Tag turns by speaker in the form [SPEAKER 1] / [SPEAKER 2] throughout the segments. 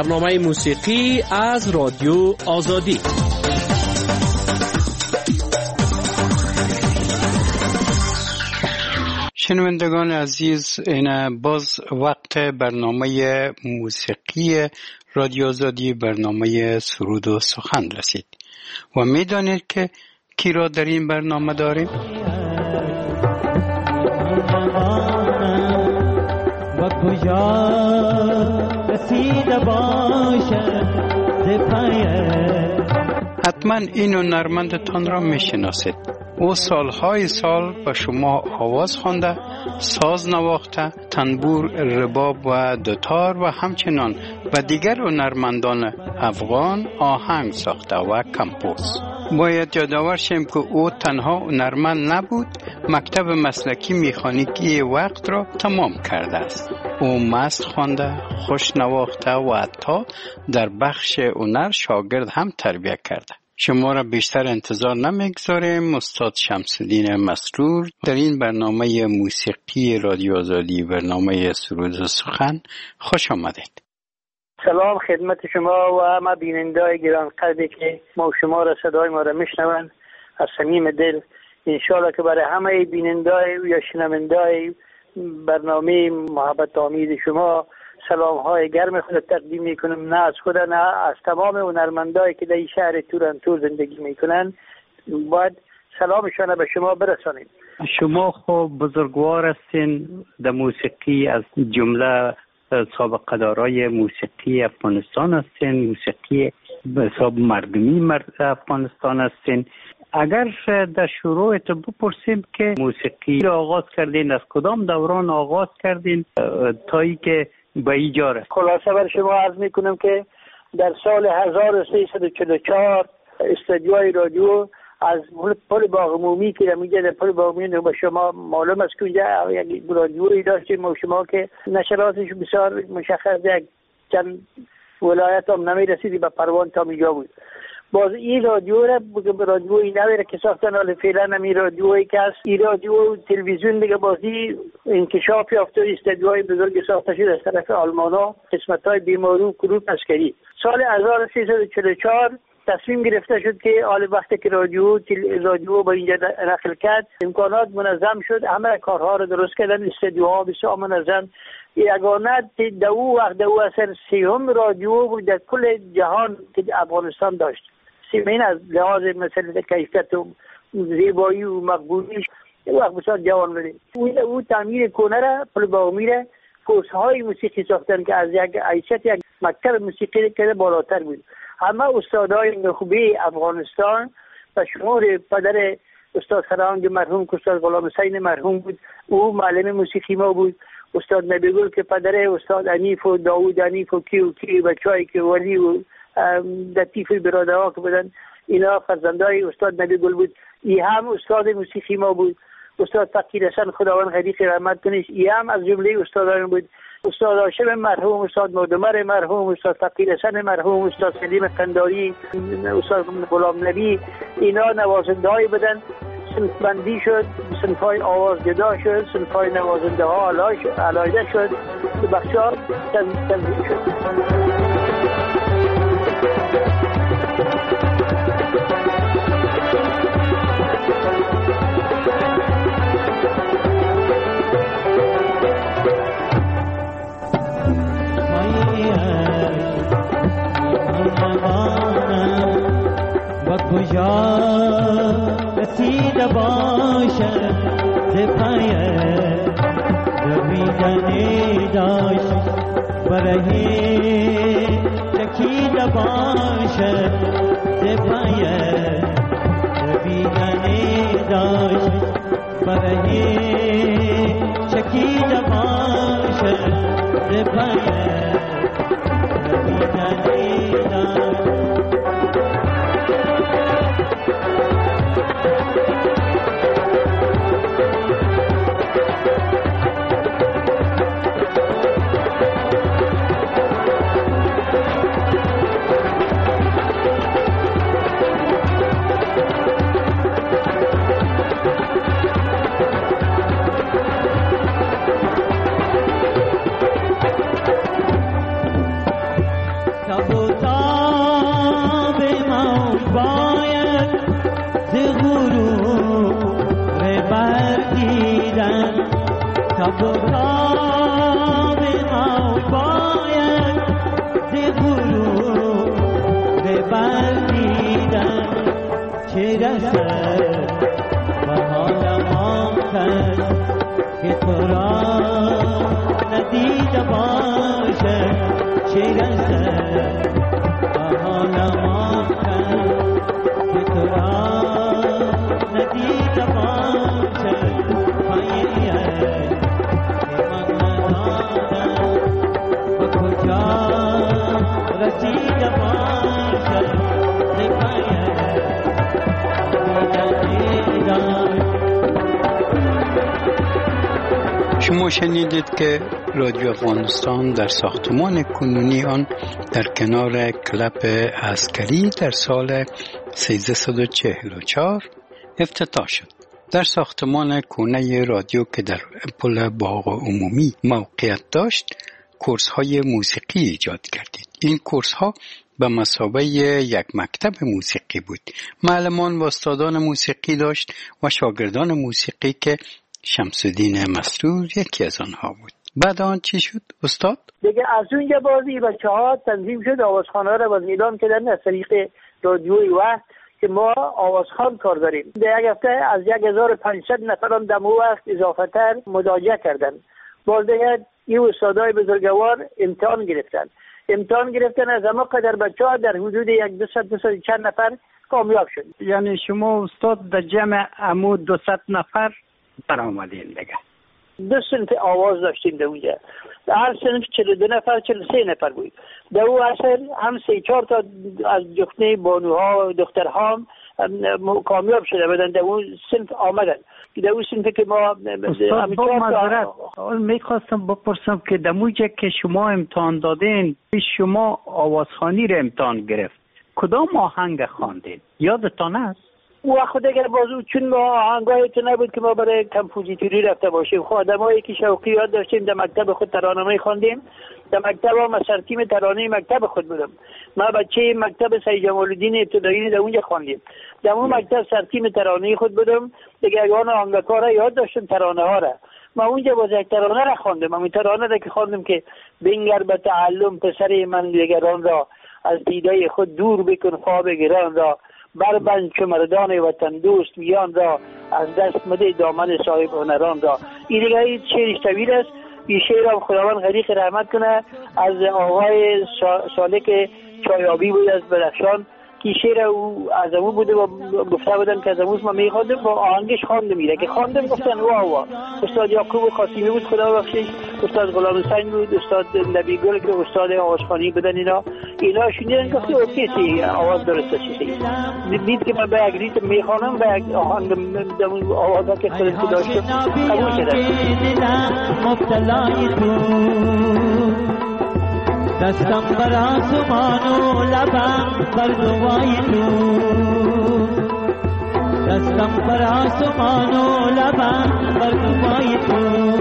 [SPEAKER 1] برنامه موسیقی از رادیو آزادی.
[SPEAKER 2] شنوندگان عزیز، این باز وقت برنامه موسیقی رادیو آزادی، برنامه سرود و سخن رسید و میدانید که کی را در این برنامه داریم؟ حتما این هنرمندتان را میشناسید. او سالهای سال به شما آواز خوانده، ساز نواخته، تنبور، رباب و دوتار و همچنان به دیگر هنرمندان افغان آهنگ ساخته و کمپوز. باید یادآور شیم که او تنها هنرمند نبود، مکتب مسلکی مکانیکی وقت را تمام کرده است. او مست خوانده، خوش نواخته و حتی در بخش هنر شاگرد هم تربیت کرده. شما را بیشتر انتظار نمیگذاریم. استاد شمس‌الدین مسرور در این برنامه موسیقی رادیو آزادی، برنامه سرود و سخن، خوش آمدید.
[SPEAKER 3] سلام خدمت شما و همه بینندگان گرانقدری که ما و شما را، صدای ما را میشنوند. از صمیم دل انشالله که برای همه بینندگان یا شنوندگان برنامه محبت آمیز شما سلام های گرم خود تقدیم میکنم، نه از خود نه از تمام هنرمندایی که در این شهر تورنتو زندگی میکنن. باید سلامشان به شما برسانیم. شما
[SPEAKER 2] خب بزرگوار هستین در موسیقی، از جمله سابقه دارای موسیقی افغانستان هستین، موسیقی به حساب مردمی افغانستان هستین. اگر در شروعت بپرسیم که موسیقی را آغاز کردین، از کدام دوران آغاز کردین تا ای که به اینجا رسید؟
[SPEAKER 3] خلاصه بر شما عرض میکنم که در سال 1344 استودیوی رادیو از پل باغ عمومی که میگه در پل باغ عمومی به شما معلوم است که اونجا یک رادیویی داشتیم و شما که نشراتش بسیار مشخص یک چند ولایت هم نمیرسیدی به پروان تا اینجا بود. باز این رادیو را رادیویی نویره که ساختن، حالا فعلا نمی رادیویی که هست این رادیو تلویزیون دیگه بازی انکشاف یافته، استودیوهای بزرگ ساخته شد از طرف آلمانا، قسمت‌های بیمارو کروپ عسکری. سال 1344 تصمیم گرفته شد که حال وقتی که رادیو با اینجا نقل کرد، امکانات منظم شد، همه کارها رو درست کردن، استودیوها بسیار منظم. یگانه دو اثر سیهم رادیو بود در کل جهان که افغانستان داشت. سیمین از لحاظ مثل کیفیت و زیبایی و مقبولیش وقت بسیار جوان بودیم. او تعمیر کنه را پل باغ میره کورس‌های موسیقی ساختن که از یک حیثیت یک مکتب موسیقی که بالاتر بود. همه استادای نخبه افغانستان و شمار پدر استاد فرهنگ مرحوم، استاد غلام حسین مرحوم بود، او معلم موسیقی ما بود. استاد نبیگل که پدر استاد انیف و داوود انیف و کی بچه‌ای که ولی و لطیف برادرها که بودن، اینا فرزندای استاد نبیگل بود. این هم استاد موسیقی ما بود. استاد فقیر حسن خداوند غریق رحمت کنه، این هم از جمله استادان بود. استاد هاشم مرحوم، استاد مردمر مرحوم، استاد فقیر حسن مرحوم، استاد سلیم قنداری، استاد غلام نبی، اینا نوازنده‌ای بودن. صنف بندی شد، صنف‌های آواز جدا شد، صنف‌های نوازنده ها علایده شد، بخش‌ها تنظیم شد.
[SPEAKER 4] کجا رسیده باشد زپایه دویدنی داشت برهی چکیده باشد زپایه دویدنی داشت برهی چکیده باشد زپایه دویدنی داشت. غروب بردیدن تب و تاب ما باید ز غروب بردیدن چه رسد به حال ما کس که تو را ندیده باشد چه رسد به حال ما کس که تو را ندیده باشد پاییت که من ندادم به کجا رسیده باشد پاییت
[SPEAKER 2] شما شنیدید که رادیو افغانستان در ساختمان کنونی آن در کنار کلب عسکری در سال 1344 افتتاح شد. در ساختمان کونه رادیو که در پل باغ عمومی موقعیت داشت، کورس های موسیقی ایجاد کردید. این کورس ها به مثابه یک مکتب موسیقی بود. معلمان و استادان موسیقی داشت و شاگردان موسیقی که شمس‌الدین مسرور یکی از آنها بود. بعد آن چی شد استاد؟
[SPEAKER 3] دیگه از اونجا بازی بچه‌ها تنظیم شد، آوازخوان‌ها را باز اعلام کردن از طریق رادیوی وقت که ما آوازخوان کار داریم. در یک هفته از 1500 نفران در وقت اضافتر مداجه کردن. باز دیگه این استادای بزرگوار امتحان گرفتن از اما قدر بچه‌ها در حدود 200 چند نفر کامیاب شد.
[SPEAKER 2] یعنی شما استاد در جمع عمو 200 نفر برآمدین دیگه.
[SPEAKER 3] 2 صنف آواز داشتیم در اونجا. هر صنف 42 نفر 43 نفر بود. در اون اصل هم 3-4 تا از جفنه بانوها و دخترها کامیاب شده بودن، در اون صنف آمدن. در اون صنفی که ما
[SPEAKER 2] میخواستم بپرسم که در موجه که شما امتحان دادین، شما آوازخوانی رو امتحان گرفت، کدام آهنگ خواندین؟ یادتان است؟
[SPEAKER 3] و خود اگر بازو چون ما آهنگاهی تو نبود که ما برای کمپوزیتوری رفته باشیم. خود آدمایی که شوقی یاد داشتیم در مکتب خود ترانه‌ای خواندیم. در مکتب ما سرتیم ترانه مکتب خود بودم. ما بچه مکتب سید جمال الدین ابتدایی در اونجا خواندیم. در اون مکتب سرتیم ترانه خود بودم. دیگه اگه آهنگا را یاد داشتم ترانه ها را. ما اونجا باز یک ترانه را خواندم. همین ترانه را که خواندم که بنگر به تعلم پسر من دیگران را، از دیده خود دور بکن خواب گران را، بربند چو مردان وطن دوست میان را، از دست مده دامن صاحب هنران را. این دیگه این شعر طویل است. این شعر هم خداوند غریق رحمت کنه از آقای سالک چایابی بود از بدخشان که شعر او از امو بوده و گفته بودن که از اموز ما میخواندم با آهنگش خواندم. میره که خواندم گفتن وا استاد یعقوب قاسمی بود خدا بخشش، استاد غلام حسین بود، استاد نبی گل که استاد آوازخوانی بودن. اینا شنیدن گفته اوکی آواز درست است. دید که من به یک ریتم میخوانم به یک آهنگ دمون آوازا که خودم داشتم قبول کردم.
[SPEAKER 4] دستم بر آسمان و لبم بر دعای تو، دستم بر آسمان و لبم بر دعای تو.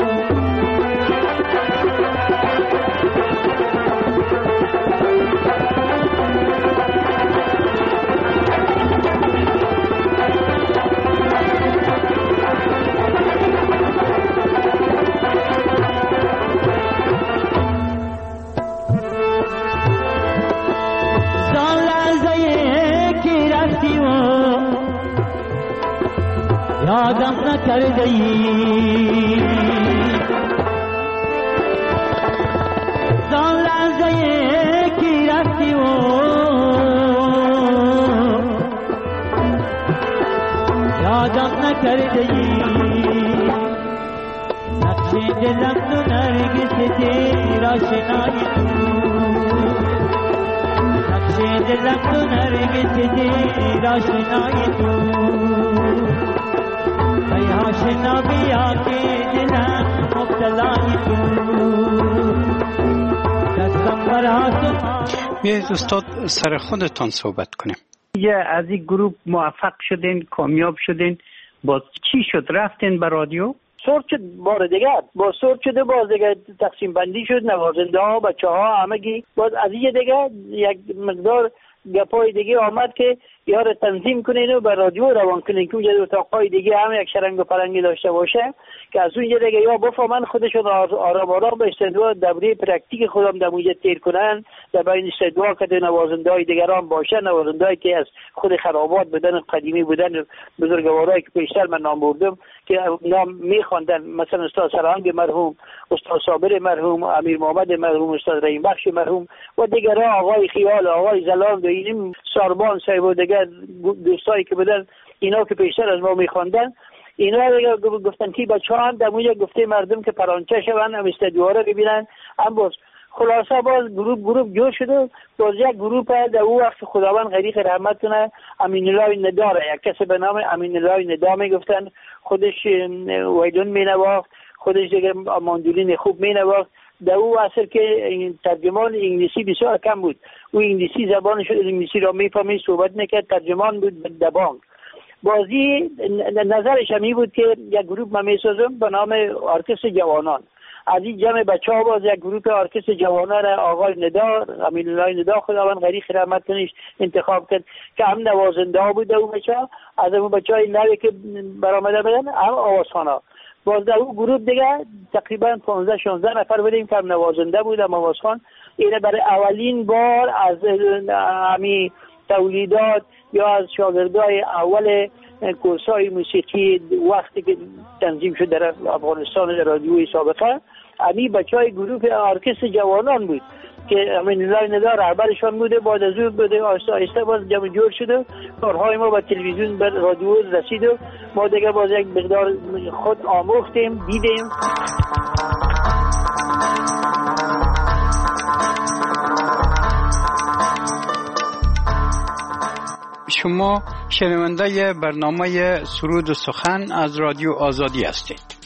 [SPEAKER 4] یادم نکرده ای زان لحظه که رفتی و یادم نکرده ای، نقش دلم تو نرگس تیر آشنای تو، نقش دلم تو نرگس تیر آشنای تو. آشنا بیا که دلم مبتلای تو، دستم بر آسمان.
[SPEAKER 2] بیایید استاد سر خودتان صحبت کنیم. از این گروه موفق شدین، کامیاب شدین، باز چی شد؟ رفتین به رادیو؟
[SPEAKER 3] سورت شد بار دیگه، با سورت شده باز دیگه تقسیم بندی شد، نوازنده ها بچه ها همگی باز از این دیگه یک مقدار گپای دیگه آمد که یا رو تنظیم کنین و به رادیو روان کنین که اونجا اتاقای دیگه هم یک شرنگ و پرنگی داشته باشه که از اونجا دیگه یا بفهمن خودشون آرام آرام به استدعا دوره پرکتیک خودم در اونجا تیر کنن، در بین استدعا که نوازنده‌های دیگران باشه، نوازنده‌ای که از خود خرابات بودن قدیمی بودن، بزرگوارایی که پیشتر من نام بردم که نام می‌خواندن، مثلا استاد سرهنگ مرحوم، استاد صابر مرحوم، امیر محمد مرحوم، استاد رحیم بخش مرحوم و دیگران، آقای خیال، آقای زلال و این ساربان صاحب و دیگر دوستایی که بودن، اینا که پیشتر از ما می‌خواندن، اینا گفتن که بچه‌ها هم در اونجا گفته مردم که پرانچه شون، هم استدیوها رو ببینن. هم باز خلاصه باز گروپ جور شده. باز یک گروپ در اون وقت خداوند غریق رحمت کنه امین الله ندا، یک کسی به نام امین الله ندا میگفتن، خودش ویلون مینواخت، خودش دیگه ماندولین خوب مینواخت. در اون عصر که ترجمان انگلیسی بسیار کم بود، او انگلیسی زبانش انگلیسی را میفهمید، صحبت میکرد، ترجمان بود در بانک. بازی نظرش همی بود که یک گروپ من میسازم به نام ارکستر جوانان. از این جمع بچه ها باز یک گروپ ارکستر جوانان را آقای ندا، امین الله ندا خداوند غریق رحمت کنه، انتخاب کرد که هم نوازنده ها بود. اون بچه ها از اون بچه های نوی که برآمده بودن هم آوازخوانا. باز در اون گروپ دیگه تقریبا 15-16 نفر بودیم که هم نوازنده بود، هم آوازخوان. اینه برای اولین بار از همی تولیدات یا از شاگردای اول کورسای موسیقی وقتی که تنظیم شد در افغانستان در رادیوی سابقه، امی بچهای گروه ارکستر جوانان بود که امین الله ندا رهبرشان بوده. بعد از اون بوده آهسته آهسته باز جمع جور شده، کارهای ما به تلویزیون به رادیو رسید و ما دیگه باز یک مقدار خود آموختیم، دیدیم.
[SPEAKER 2] شما شنونده برنامه سرود و سخن از رادیو آزادی هستید.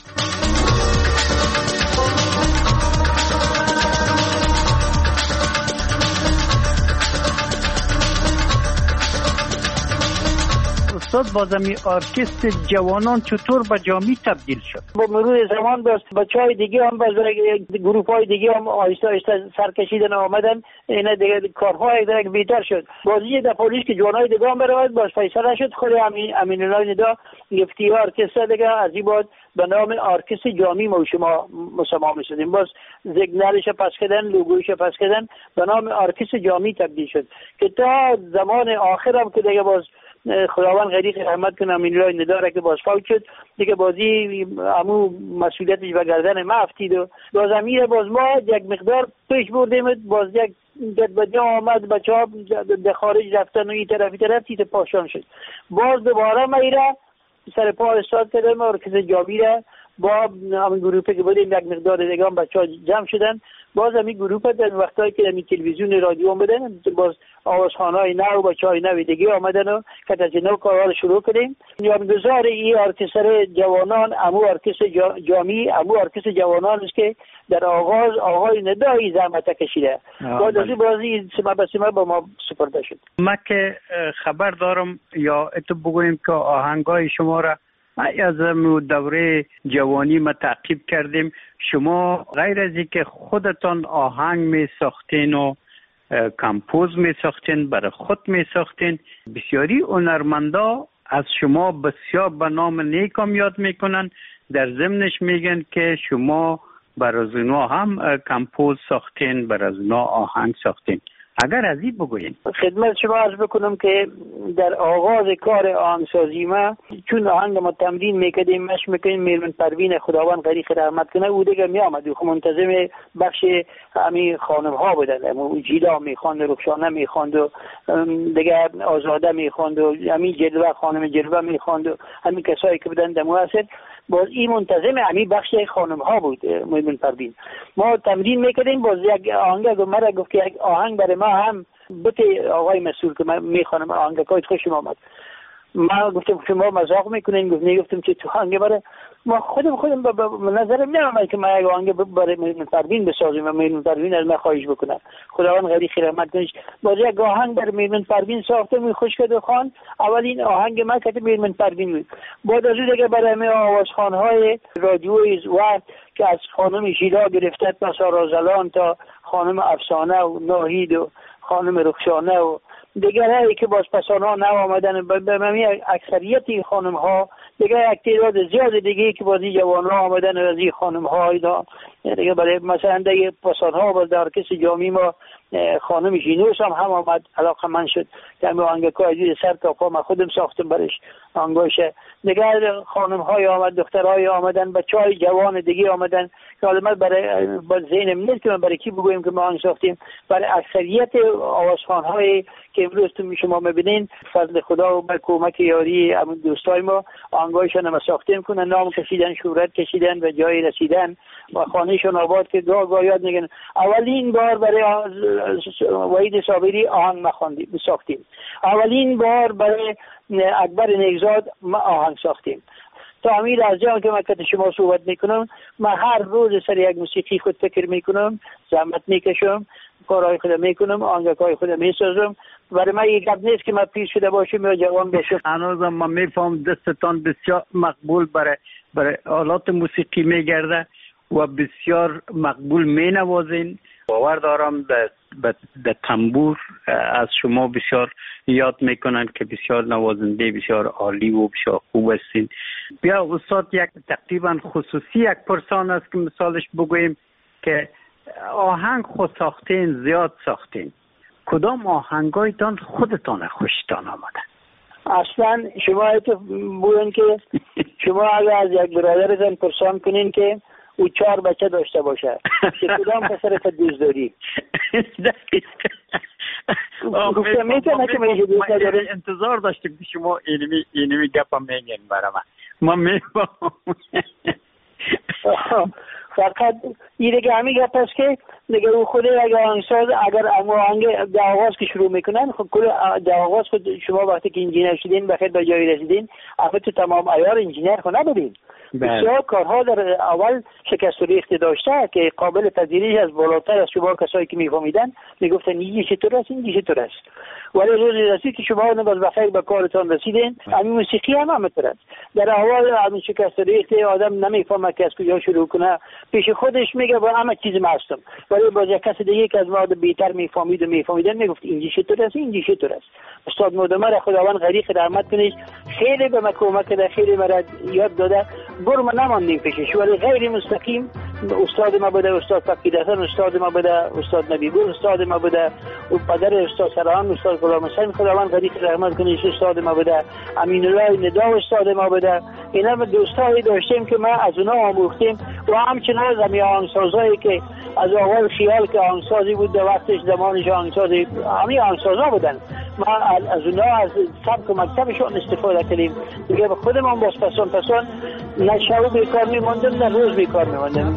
[SPEAKER 2] استاد بازمی ارکستر جوانان چطور به جامی تبدیل شد؟ با مرور زمان باز بچهای دیگه هم باز گروه های دیگه هم آهسته آهسته سرکشیدن آمدن، اینا دیگه کارهای دیگه بهتر شد. بازی در پلیس که جوانای دیگه هم برآمد، باز فیصله شد خود امین الله ندا گفتی ارکستر دیگه از این بعد به نام ارکستر جامی ما شما مسما می‌شدیم. باز سیگنالش پس کردن، لوگویش پس کردن، به نام ارکستر جامی تبدیل شد که تا زمان آخر هم که دیگه باز خداوند غریق رحمت کنه امین الله ندا که باز فوت شد دیگه، بازی عمو مسئولیتش به گردن ما افتید و باز امیر باز ما یک مقدار پیش بردیم. باز یک بدبدی آمد، بچه‌ها به خارج رفتن و این طرف تیت پاشان شد. باز دوباره میره سر پا استاد کردم ارکستر جامی را با همین گروپی که بودیم یک مقدار دیگه هم بچه‌ها جمع شدن. باز همین گروپ در وقتایی که همین تلویزیون رادیو آمدن، باز آوازخوان‌های نو بچه‌های نو دیگه آمدن و که از نو کارا رو شروع کردیم. بنیانگذار این ارکستر جوانان امو ارکستر جامی، امو ارکستر جوانان است که در آغاز آقای ندایی زحمت کشیده. بعد از بازی سما به سما با ما سپرده شد. ما که خبر دارم یا اتو بگویم که آهنگای شما را از دوره جوانی ما تعقیب کردیم. شما غیر از اینکه خودتان آهنگ می ساختین و کمپوز می ساختین، برای خود می ساختین، بسیاری هنرمندا از شما بسیار به نام نیکم یاد میکنن، در ضمنش میگن که شما برای اونا هم کمپوز ساختین، برای اونا آهنگ ساختین. اگر از این بگوین.
[SPEAKER 3] خدمت شما عرض بکنم که در آغاز کار آهنگسازی ما چون آهنگ ما تمرین میکردیم، مشق میکردیم، میرمن پروین خداوند غریق رحمت کنه او دیگه میامد و منتظم بخش همین خانم ها بودن، جیدا میخواند، رخشانه میخواند و دیگه آزاده میخواند و همین جلوه خانم جلوه میخواند و همین کسایی که بودن در موثر. باز این منتظم همین بخش خانم ها بود میرمن پروین. ما تمرین میکردیم. باز یک آهنگ مرا گفت که یک آهنگ برای ما هم بته آقای مسئول که من میخوانم آهنگای خوشم آمد. ما گفتم شما مزاق میکنین؟ گفت نه. گفتم که تو آهنگ برای ما خودم به نظرم نمیاد که ما یک آهنگ برای میرمن پروین بسازیم و میرمن پروین از ما خواهش بکنه. خداوند غریق رحمت کنه. باز یک آهنگ برای میرمن پروین ساختم، خوش کرد و خوان. اولین آهنگ ما که میرمن پروین بود. بعد از اون دیگه برای ما آوازخوان‌های رادیویی و که از خانم شیدا گرفته تا سارا زلان تا خانم افسانه و ناهید و خانم رخشانه و دیگرایی که بازپسان ها نو آمدن به اکثریت این خانم ها دیگه یک تعداد زیاد دیگه که بازی جوان ها آمدن از این خانم ها دیگه برای مثلا دیگه پسان ها با در کسی جامعی ما خانم جینوس هم آمد علاقه من شد که همه آنگاه از سر تا پا من خودم ساختم برش آنگاهشه دیگه خانم های آمد دختر های آمدن بچه های جوان دیگه آمدن که حالا من برای ذهنم نیست که من برای کی بگویم که ما آن ساختیم برای اکثریت آوازخوان های که امروز تو شما میبینین فضل خدا و با کمک یاری همون دوستای ما آنگاهشان هم ساختیم کنن نام کشیدن شهرت کشیدن و جای رسیدن و خانهشون آباد که گاه یاد میگن اولین بار برای وحید صابری آهنگ ساختیم اولین بار برای اکبر نیکزاد ما آهنگ ساختیم تا امیر از جان که من که شما صحبت میکنم من هر روز سر یک موسیقی خود فکر میکنم زحمت میکشم کارهای خودم میکنم آهنگای خودم میسازم برای من یک گپ نیست که من پیر شده باشم یا جوان بشم
[SPEAKER 2] هنوزم من میفهم دستتان بسیار مقبول برای آلات موسیقی میگرده و بسیار مقبول مینوازین باور دارم در تنبور از شما بسیار یاد میکنن که بسیار نوازنده بسیار عالی و بسیار خوب هستین. بیا استاد یک تقریبا خصوصی یک پرسان است که مثالش بگوییم که آهنگ خود ساختین زیاد ساختین کدام آهنگایتان خودتان خوشتان آمده؟
[SPEAKER 3] اصلا شما تو بگوین که شما اگر از یک برادرتان پرسان کنین که او 4 بچه داشته باشه که کدام پسرت دوست داری؟ گفتم میتونه که من دوست ندارم.
[SPEAKER 2] انتظار داشتیم که شما اینمی گپا میگین برای من میفهم.
[SPEAKER 3] فقط این دیگه همین گپ است که دیگه او خود اگر آهنگ در آغاز که شروع میکنن خب کل در آغاز خود شما وقتی که انجینر شدین بخیر به جایی رسیدین اول تو تمام عیار انجینر خود نبودین بسیار کارها در اول شکست و ریخت داشته که قابل پذیرش از بالاتر از شما کسایی که میفهمیدن میگفتن این چطور است این چطور است ولی روزی رسید که شما باز بخیر به کارتان رسیدین همین موسیقی هم همینطور است در اول همین شکست و ریخت آدم نمیفهمه که از کجا شروع کنه پیش خودش میگه با همه چیز مستم ولی باز یک کس دیگه که از ما بیشتر میفهمیدن میگفت این چطور است این چطور است. استاد مدمر خداوند غریق رحمت کنه خیلی به من کمک کرده خیلی مرا یاد داده برم نماندیم پیشش ولی غیر مستقیم استاد ما بوده استاد فقیدحسن استاد ما بوده استاد نبیگل استاد ما بوده و پدر استاد سران استاد غلام حسین خداوند غریق رحمت کنه استاد ما بوده امین الله ندا استاد ما بوده اینا دوستایی داشتیم که ما از اونها آموختیم و همچنان زمین آهنگسازایی که از اول خیال که آهنگسازی بود در وقتش زمانش آهنگسازی همین آهنگسازا بودن ما از اونها از سبک و مکتبشون استفاده کردیم دیگه به خودمون باز پسان نه شب بیکار میماندم نه روز بیکار میماندم.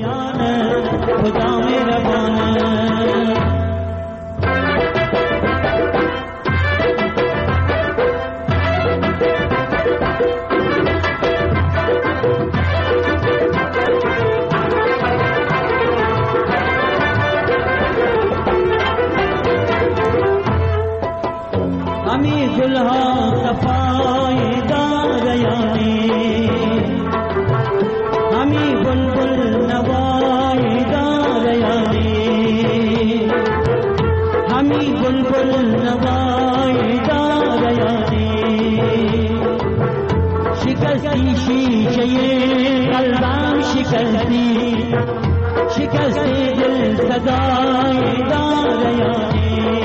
[SPEAKER 4] همی گلها صفای داریانی همی بلبل نوای داریانی همی بلبل نوای داریانی شکستی شیشه قلبم شکستی دل صدای داریانی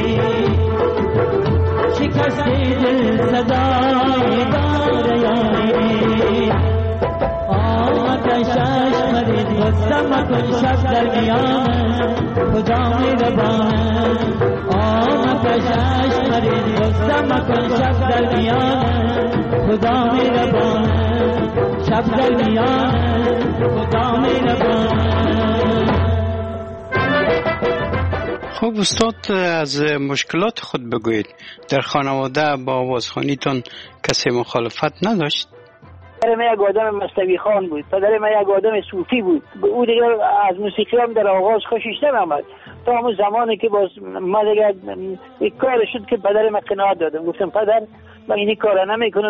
[SPEAKER 4] شکستی دل صدای داریانی آتشش مرید غصه مکن شب در میان خدا مهربان آتشش مرید غصه مکن شب در میان خدا مهربان شب در میان خدا مهربان.
[SPEAKER 2] خب استاد از مشکلات خود بگویید در خانواده با آوازخوانیتون کسی مخالفت نداشت؟
[SPEAKER 3] پدر من یک آدم مستوی خان بود پدر من یک آدم صوفی بود او دیگر از موسیقی هم در آغاز خوشش نمی‌آمد تا همون زمانی که باز من دیگه یک کار شد که پدر من قناعت دادم، گفتم پدر من اینی کار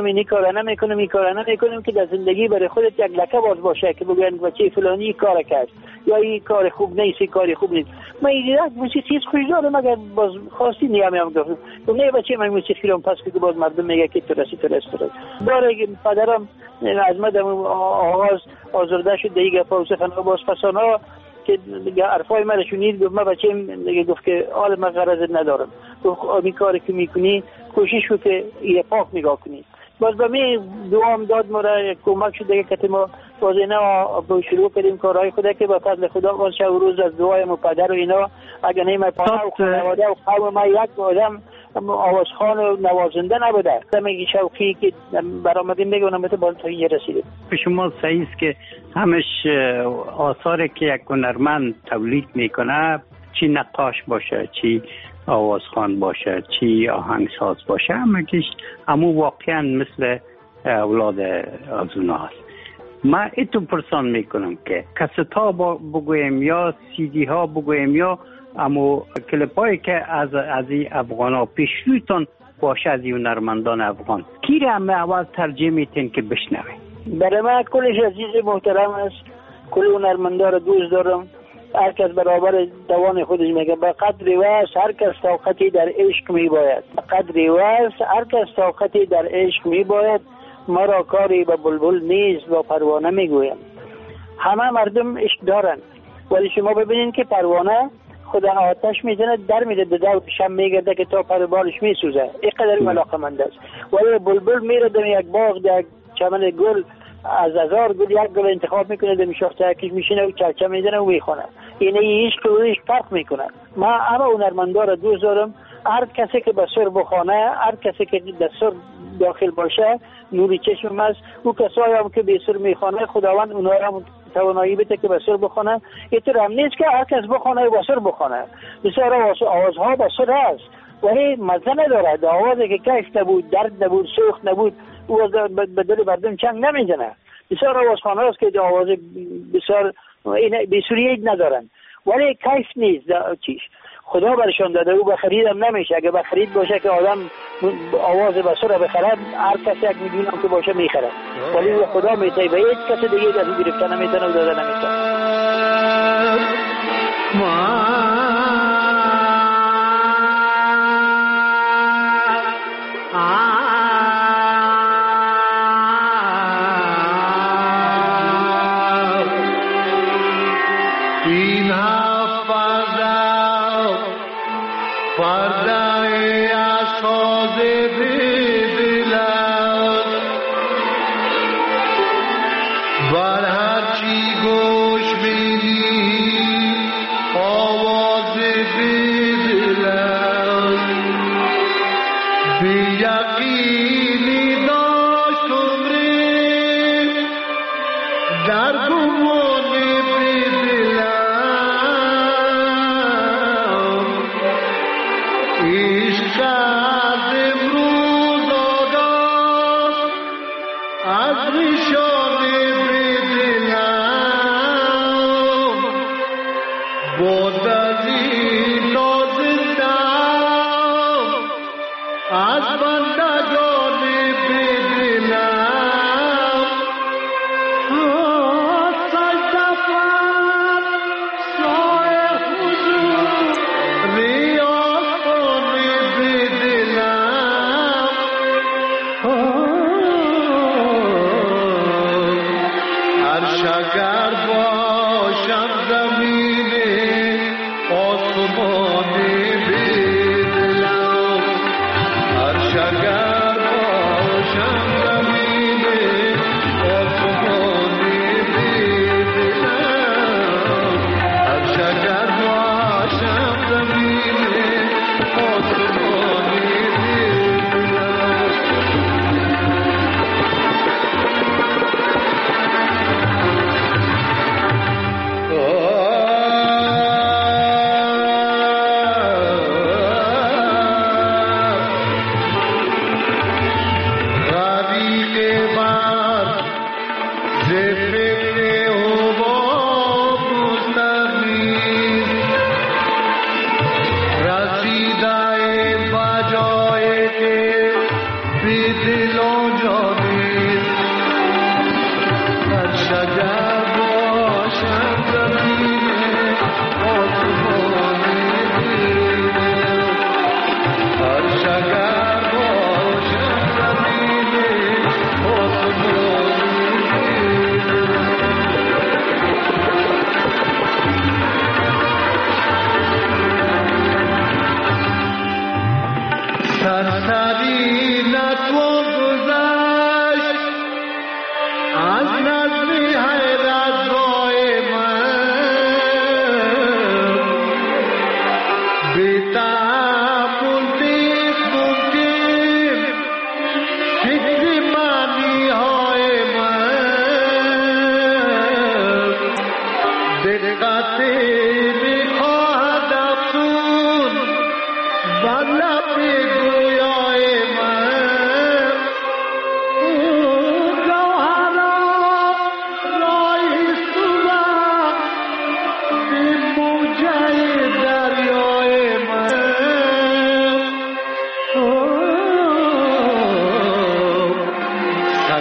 [SPEAKER 3] نمیکنم که در زندگی برای خودت یک لکه باز باشه که بگن بچه فلانی کار کرد یا این کار خوب نیست، کاری خوب نیست. من این موسیقی خوش دارم، مگر باز خواستی نیام گفتم نه بچه من موسیقی رو پس که باز مردم میگه که تو رسی باره پدرم از مدام آواز آزرده شد دیگه پاوسه خانه باز پسانا که عرفای من شنید گفت من بچه گفت که حال من غرض ندارم، گفت این کاری که میکنی کوشش رو که یه پاک نگاه کنی. باز به می دوام داد مرا کمک شد دیگه که ما باز اینا شروع کردیم کارهای خدا که با فضل خدا باز شب و روز از دعای مقدر و اینا اگه نه من پانا و خانواده و قوم ما یک آدم آوازخوان و نوازنده نبوده. میگی شوقی که برآمدیم میگه اونم تو بالا تا اینجا رسیدیم.
[SPEAKER 2] شما صحیح است که همش آثاری که یک هنرمند تولید میکنه، چی نقاش باشه، چی آوازخوان باشه، چی آهنگساز باشه، همو واقعا مثل اولاد از اونا هست. من ایتو پرسان میکنم که کست ها بگویم یا سی دی ها بگویم یا امو کلیپ هایی که از این افغان ها پیش رویتان باشه از این هنرمندان افغان کی را همه اول ترجیح میتین که بشنوه؟
[SPEAKER 3] برای من کلش عزیز محترم است، کل هنرمندا را دوست دارم، هر کس برابر توان خودش میگه. به قدر واسه هر کس طاقتی در عشق میباید، به قدر واسه هر کس طاقتی در عشق میباید. مرا کاری به بلبل نیست با پروانه میگویم. همه مردم عشق دارن ولی شما ببینین که پروانه خدا آتش میزنه در میره به دور شم میگرده که تا پر بالش میسوزه، اینقدر علاقه‌مند است. ولی بلبل میره در یک باغ در چمن گل از هزار گل یک گل انتخاب میکنه، در شاخه یکیش میشینه و چرچه میزنه و میخونه. اینه عشق و عشق فرق میکنه. ما همه هنرمندا را دوست دارم. هر کسی که به سر بخونه، هر کسی که در سر داخل باشه نوری چشم است. او کسایی هم که به سر میخونه خداوند اونها را توانایی بده که به سر بخونه. اینطور هم نیست که هر کس بخونه و سر بخونه. بسیار آوازها به سر است ولی مزه نداره. آوازی که کیف نبود، درد نبود، سوخت نبود، او به دل مردم چنگ نمیزنه. بسیار آوازخوانه است که آواز بسیار بیسوریه ندارن ولی کیف نیست. چیش خدا برشان داده، او به خرید هم نمیشه. اگه به خرید باشه که آدم آواز بسر رو بخرد، هر کسی 1 میلیون هم که باشه میخرد، ولی او خدا میته و هیچ کسی دیگه از او گرفته نمیتونه و داده نمیتونه.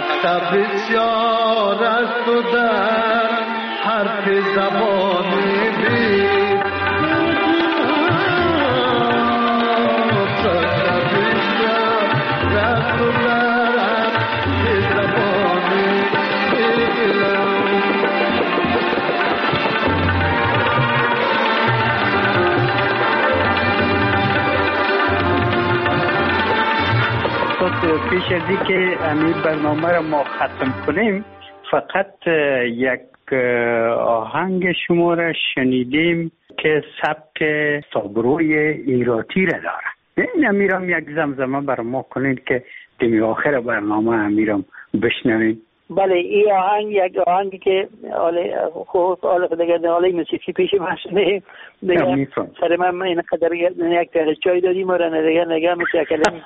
[SPEAKER 5] قصه بسیار است و در حرف زبانی بید قصه بسیار است و در حرف زبانی بید
[SPEAKER 2] پیش از این که همین برنامه را ما ختم کنیم فقط یک آهنگ شما را شنیدیم که سبک تابروی ایراتی را داره. این امیرم یک زمزمه بر ما کنید که دمی آخر برنامه امیرم بشنویم.
[SPEAKER 3] بله این آهنگ یک آهنگی که حالا دیگه حالا موسیقی پیش ماشینه دیگه سر من این قدر یک پیاله چای دادیم و نگه میشه کلمه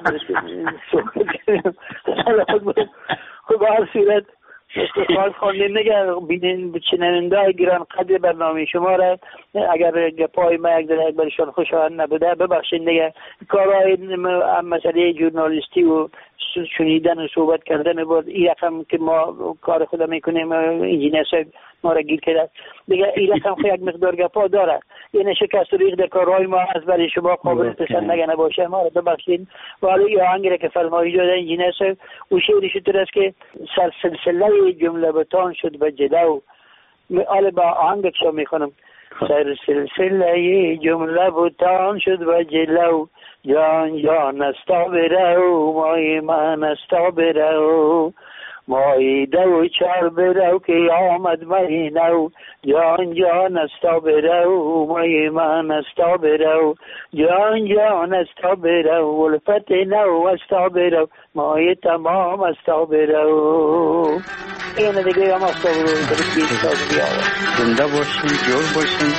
[SPEAKER 3] خب هر صورت خواهد خواندیم نگه بینین چننده گران قدر برنامه شما را اگر گپای ما یک در برشان خوشایند نبوده ببخشید نگه کارهای مسئله ژورنالیستی و شنیدن و صحبت کردن بود این رقم که ما کار خود میکنیم انجینیر صاحب ما را گیر کرده دیگه این رقم خود یک مقدار گپا داره یعنی شکست ریخ در کارهای ما از برای شما قابل پسند نگه نباشه ما را ببخشید و حالا این آهنگی را که فرمایش داده انجینیر صاحب او شعرش طور است که سلسله جمله بتان شد به جلو حالا با آهنگ شما میخونم سلسله جمله بتان شد به جلو جان جان استا برو مای من استا برو مای دو چار برو که آمد مهینو جان جان استا برو مای من استا برو جان جان استا برو ولفت نو استا برو مای تمام استا برو این دیگه هم استا برو
[SPEAKER 2] زنده باشین جور باشین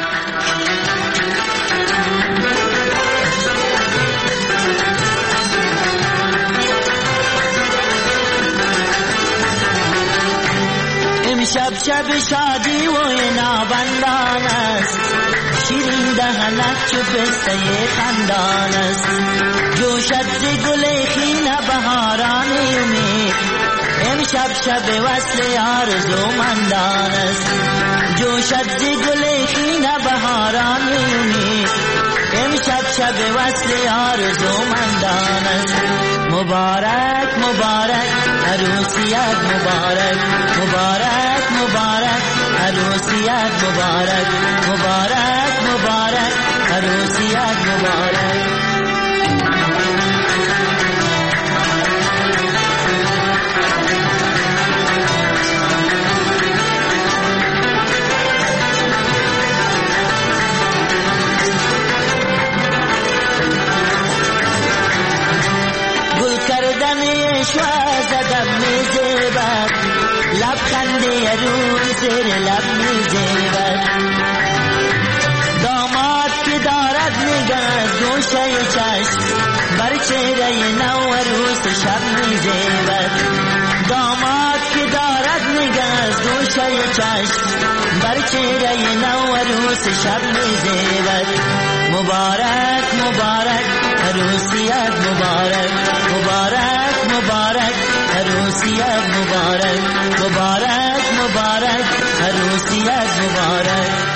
[SPEAKER 4] شب شب شادی و نابندان است شیرین دهنک چو پسته خندان است جوشد ز گل خین بهاران امید امشب شب وصل آرزومندان است جوشد ز گل خین بهاران امید امشب شب وصل آرزومندان است مبارک مبارک عروسیت مبارک مبارک مبارک عروسیت مبارک مبارک مبارک عروسیت مبارک گل کردن شوه زدم میزبد لبخنده روی زیر لب میزبد داماد که دارد نگه از گوشه چشم بر چهره نو عروس شب میزبد داماد که دارد نگه از گوشه چشم بر چهره نو عروس شب میزبد مبارک مبارک عروسیت مبارک مبارک مبارک عروسیت مبارک مبارک مبارک عروسیت مبارک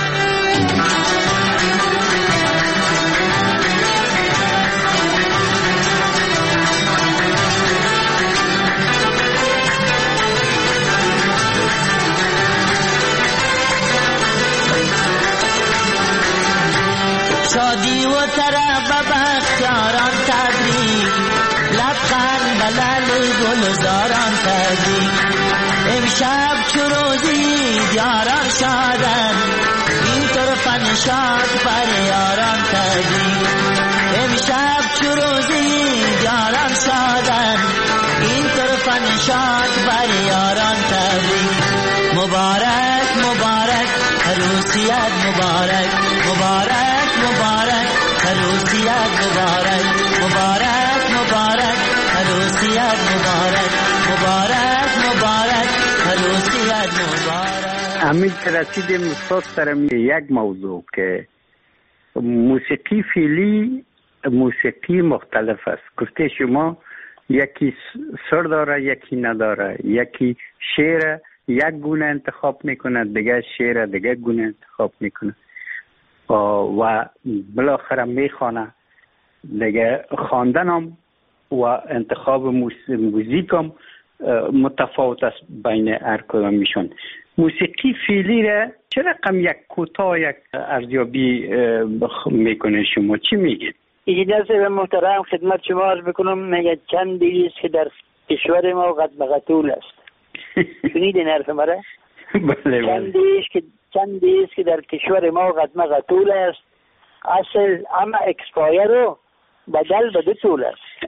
[SPEAKER 4] شادی و طرب بختیاران تبریک لبخند بلل گلزاران تبریک امشب چو روزی دیاران شادن این طرف نشاط بر یاران تبریک امشب چو روزی دیاران شادن این طرف نشاط بر یاران تبریک مبارک مبارک عروسیت مبارک مبارک مبارک عروسیت مبارک مبارک مبارک عروسیت مبارک مبارک مبارک عروسیت مبارک.
[SPEAKER 2] امید رسیدیم استاد سرم یک موضوع که موسیقی فعلی موسیقی مختلف است. گفته شما یکی سر داره یکی نداره، یکی شعر یک گونه انتخاب میکنه، دیگه شعر دیگه گونه انتخاب میکنه و بالاخره میخوانه. دیگه خواندن هم و انتخاب موزیک هم متفاوت است بین هر کدامشون. موسیقی فعلی را چه رقم یک کوتاه یک ارزیابی میکنه؟ شما چی میگید؟
[SPEAKER 3] اجازه محترم خدمت شما عرض بکنم، میگه چندی است که در کشور ما قطول است. شنیدین حرف مرا؟
[SPEAKER 2] بله.
[SPEAKER 3] چندی است که در کشور ما قطول است، اصل اما اکسپایر رو بدل به طول است.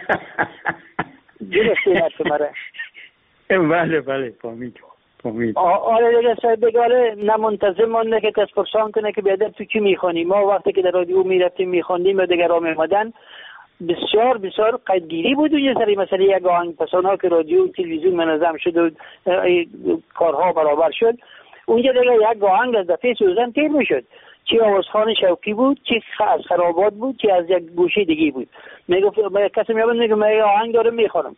[SPEAKER 3] درسته حرف مرا؟
[SPEAKER 2] بله فهمید.
[SPEAKER 3] آره دیگه صاحب بگاره نمنتظم مانده که کس پرسان کنه که بیادر تو چی میخوانی. ما وقتی که در رادیو میرفتیم میخوندیم و دیگر را میمدن بسیار قدگیری بود اونجا سری مثلا یک آهنگ پسان ها که رادیو و تلویزیون منظم شد و کارها برابر شد، اونجا دیگه یک آهنگ از دفعه سوزن تیر میشد، چی آوازخان شوکی بود، چی از خرابات بود، چی از یک گوشه دیگه بود. میگفت کسی میابند میگه من آهنگ دارم میخوانم.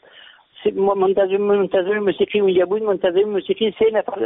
[SPEAKER 3] منتظم موسیقی اونجا بود. منتظم موسیقی 3 نفر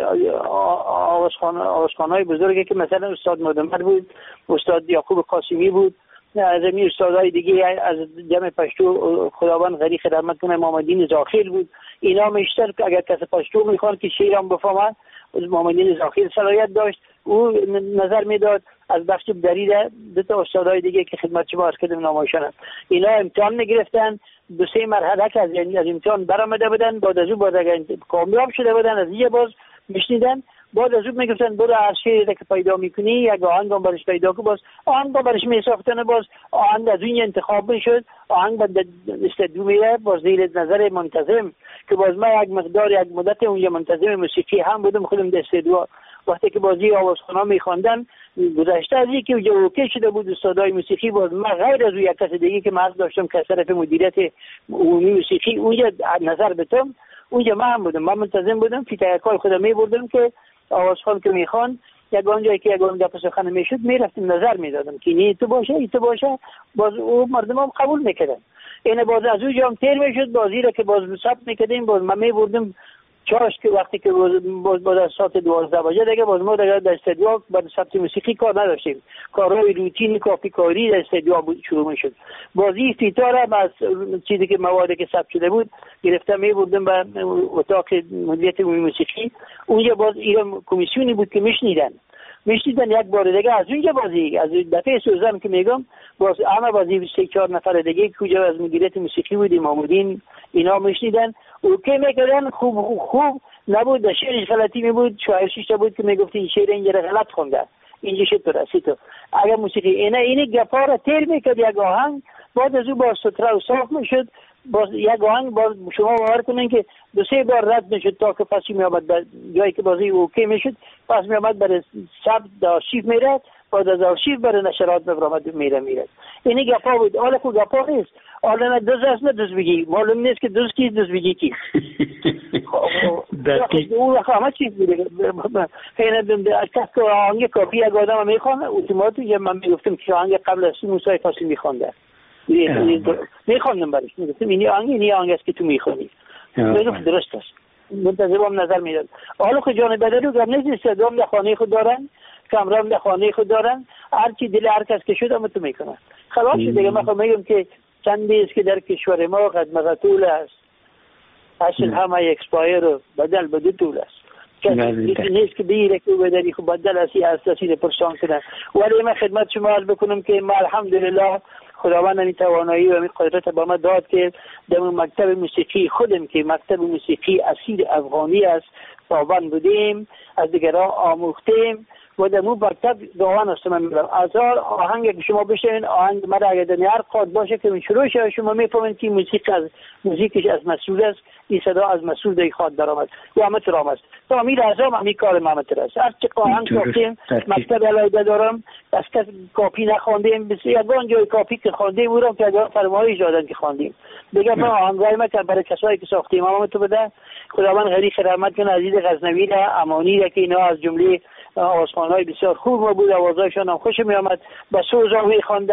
[SPEAKER 3] آوازخوان‌های بزرگی که مثلا استاد مدمر بود، استاد یعقوب قاسمی بود، از این استادای دیگه از جمع پشتو خداوند غریق رحمت کنه محمدین زاخیل بود. اینا میشتر که اگر کسی پشتو میخوان که شیرم بفهمه محمدین زاخیل صلاحیت داشت، او نظر میداد. از بخش دریده 2 استادای دیگه که خدمت شما عرض کردم نامایشان، اینا امتحان میگرفتن 2-3 مرحله که از امتحان برآمده بودن، بعد از اون کامیاب شده بودن، از یه باز میشنیدن، بعد از اون میگفتن برو هر شعری که پیدا میکنی یک آهنگ هم برش پیدا کن، باز آهنگ برش میساختن، باز آهنگ از اون انتخاب میشد، آهنگ بعد استدیو میره باز زیر نظر منتظم که باز ما یک مقدار یک مدت اونجا منتظم موسیقی هم بودم خودم در استدیو. وقتی که بازی آوازخوان‌ها میخواندن گذشته از اینکه اونجا اوکی شده بود استادای موسیقی، باز من غیر از یک کس دیگه که مرد داشتم که طرف مدیریت عمومی موسیقی اونجا نظر بدم، اونجا من هم بودم، من منتظم بودم فیتایکای خودم میبردم که آوازخوان که میخوان یک آنجایی که یک آنجا پسخن میشد میرفتم نظر میدادم که این تو باشه، باز او مردم هم قبول میکردن. اینه باز از اونجا هم تیر میشد، بازی را که باز ثبت میکردیم، باز من میبردم چاش که وقتی که باز از ساعت 12 بجه دیگه باز ما دیگه در استدیو بعد ثبت موسیقی کار نداشتیم، کارهای روتین کافی کاری در استدیو شروع میشد. بازی فیتار از چیزی که موادی که ثبت شده بود گرفتم میبردم به اتاق مدیریت موسیقی، اونجا باز ایران کمیسیونی بود که میشنیدن یک بار دیگه از اونجا بازی از دفعه سوزن که میگم باز همه بازی 3-4 نفر دیگه کجا از مدیریت موسیقی بود محمودین اینا میشنیدن اوکی میکردن، خوب نبود، شعرش غلطی میبود، شاعرش بود که میگفت این شعر اینجا غلط خونده، اینجا شد تو اگر موسیقی اینه گپا را تیر میکرد یک آهنگ، بعد از او باز ستره و صاف میشد، باز یک آهنگ باز شما باور کنین که 2-3 بار رد میشد تا که پسی میامد در جایی که بازی اوکی میشد، پس میامد برای ثبت آرشیو میرد، بعد از آرشیو برای نشرات میرد. اینه گپا بود. حالا که گپا نیست، حالا نه دوز است نه دوز بگی، معلوم نیست که دوز کی دوز بگی کی. اون همه چیز بوده. کس که آهنگ کافی یک آدم میخوانه اتوماتیک من میگفتم که آهنگ قبل از موسی فاصلی میخوانده میخواندم برش، میگفتم این آهنگ است که تو میخوانی، میگفت درست است، منتظرم نظر میداد. حالا که جان بدرو گم نیست، دوم در خانه خود دارن، کامران در خانه خود دارن، هر چی دل هر کس که شد هم تو میکنن. خلاص دیگه من میگم که چندی است که در کشور ما قد طول است، اصل همه اکسپایر و بدل به طول است. کسی نیست که بگیره که بدلی خب بدل اسی اساسی پرسان کنه. ولی من خدمت شما عرض بکنم که ما الحمدلله خداوند این توانایی و این قدرت با ما داد که در مکتب موسیقی خودم که مکتب موسیقی اصیل افغانی است پابند بودیم، از دیگران آموختیم و در اون مکتب دعوان هستم من میرم. هزار آهنگ که شما بشنوین آهنگ مرا اگر در هر قاد باشه که شروع شه شما میفهمید که موزیکش از مسئول است، این صدا از مسئول در خود درآمد یا مترام است. تا امیر اعظم همین کار ما است. هر چه آهنگ گفتیم مکتب علیحده دارم، از کس کاپی نخواندیم، یگان جای کاپی که خواندیم او را که اگر فرمایش دادن که خواندیم. دیگه ما آهنگای ما که برای کسایی که ساختیم ما تو بده خداوند غریق رحمت کنه عزیز غزنوی را امانی را که اینا از جمله آوازخوان‌های بسیار خوب بود، آوازهایشان هم خوش می آمد، با سوزا می خواندن.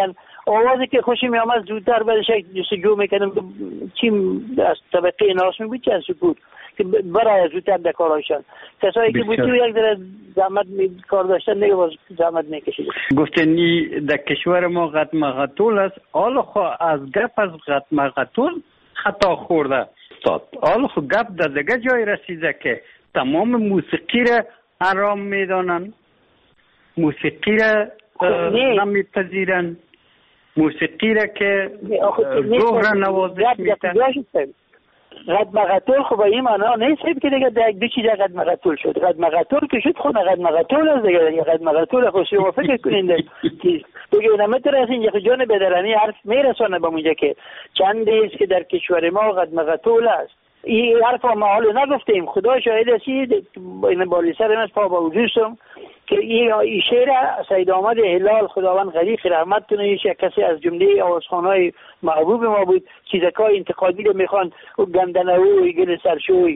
[SPEAKER 3] آوازی که خوشی می آمد زودتر برش جستجو میکنم چی از طبقه ناس می بود چه از بود که برای زودتر در کارایشان. کسایی که بود تو یک در زحمت کار داشتن دیگه باز زحمت میکشید.
[SPEAKER 2] گفتنی در کشور ما غتمغتول است، حالا خو از گپ از غتمغتول خطا خورده استاد. حالا خو گپ در دیگه جای رسیده که تمام موسیقی را حرام میدانن، موسیقی را نمیپذیرن، موسیقی را که روح را نوازش میتن.
[SPEAKER 3] غتمغتول خب این معنا نیست که دیگه دو چیز غتمغتول شد. غتمغتول که شد خود غتمغتول است دیگه. غتمغتول خود شما فکر کنید دیگه نمیتونه از اینجا جان بدرانی حرف میرسانه به اونجا که چند است که در کشور ما غتمغتول است. این حرف ما حالا نگفتیم، خدا شاهد است. این بالی سر من پا با وجودم که این شعر سید احمد هلال خداوند غریق رحمت کنه، یک کسی از جمله آوازخوان‌های محبوب ما بود. چیزکای انتقادی رو میخوان و گندنه‌وی گل سرشوی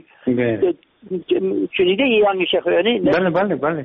[SPEAKER 3] شنیده این آهنگ شخصیانی؟
[SPEAKER 2] بله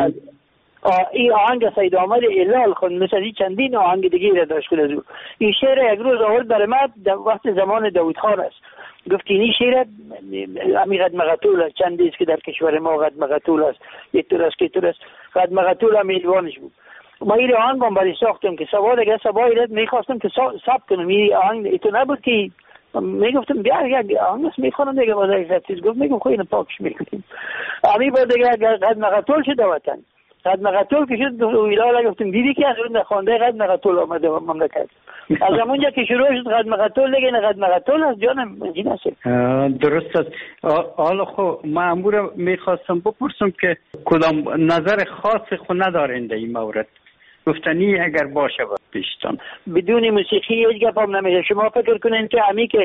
[SPEAKER 3] این آهنگ سید احمد هلال خود مثل این چندین آهنگ دیگه را داشت کنه. این شعر یک روز آورد برای من وقت زمان داوود خان است. گفت که این شعر همی غتمغتول است، چندی است که در کشور ما غتمغتول است، یک طور است که طور است. غتمغتول هم ایلوانش بود. ما این آهنگ هم برای ساختم که سبایی رد میخواستم که ثبت کنم. این آهنگ ایتو نبود که میگفتم بیا یک آهنگ است میخوانم دیگه باز یک چیز گفت میگم خواهی اینو پاکش میکنیم. همی با دیگه غتمغتول شده وطن. غتمغتول که شد ویلال گفتم دیدی که از اون خوانده غتمغتول آمده مملکت. از همونجا که شروع شد غتمغتول دیگه نه غتمغتول از جانم این است.
[SPEAKER 2] درست است. حالا خب مأمور میخواستم بپرسم که کدام نظر خاص خو ندارین در این مورد، گفتنی اگر باشه پیشتان
[SPEAKER 3] بدون موسیقی هیچ گپ هم نمیشه. شما فکر کنین که همی که